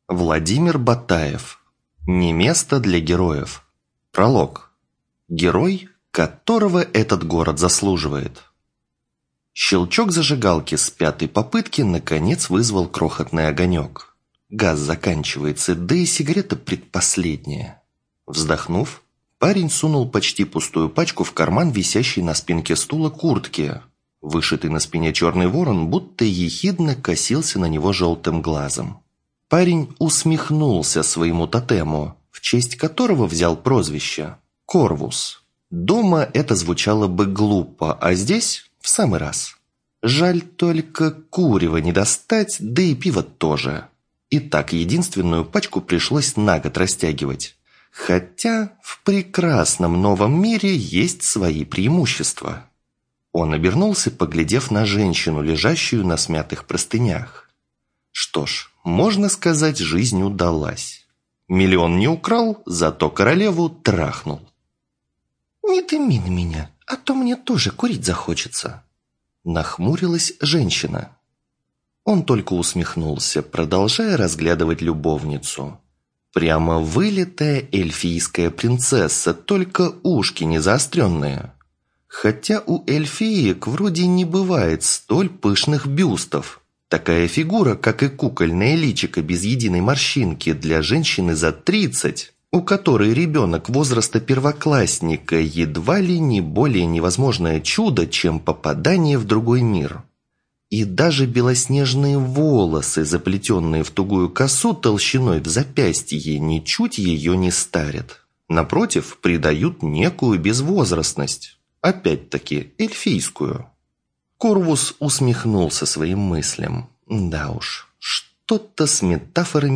Владимир Батаев. Не место для героев. Пролог. Герой, которого этот город заслуживает. Щелчок зажигалки с 5-й попытки наконец вызвал крохотный огонек. Газ заканчивается, да и сигарета предпоследняя. Вздохнув, парень сунул почти пустую пачку в карман висящей на спинке стула куртки. Вышитый на спине черный ворон будто ехидно косился на него желтым глазом. Парень усмехнулся своему тотему, в честь которого взял прозвище Корвус. Дома это звучало бы глупо, а здесь в самый раз. Жаль только курева не достать, да и пиво тоже. И так единственную пачку пришлось на год растягивать. Хотя в прекрасном новом мире есть свои преимущества. Он обернулся, поглядев на женщину, лежащую на смятых простынях. Что ж, можно сказать, жизнь удалась. Миллион не украл, зато королеву трахнул. «Не дыми на меня, а то мне тоже курить захочется», — нахмурилась женщина. Он только усмехнулся, продолжая разглядывать любовницу. Прямо вылитая эльфийская принцесса, только ушки не заостренные. Хотя у эльфиек вроде не бывает столь пышных бюстов. Такая фигура, как и кукольное личико без единой морщинки для женщины за 30, у которой ребенок возраста первоклассника едва ли не более невозможное чудо, чем попадание в другой мир. И даже белоснежные волосы, заплетенные в тугую косу толщиной в запястье, ничуть ее не старят. Напротив, придают некую безвозрастность. Опять-таки, эльфийскую. Корвус усмехнулся своим мыслям. Да уж, что-то с метафорами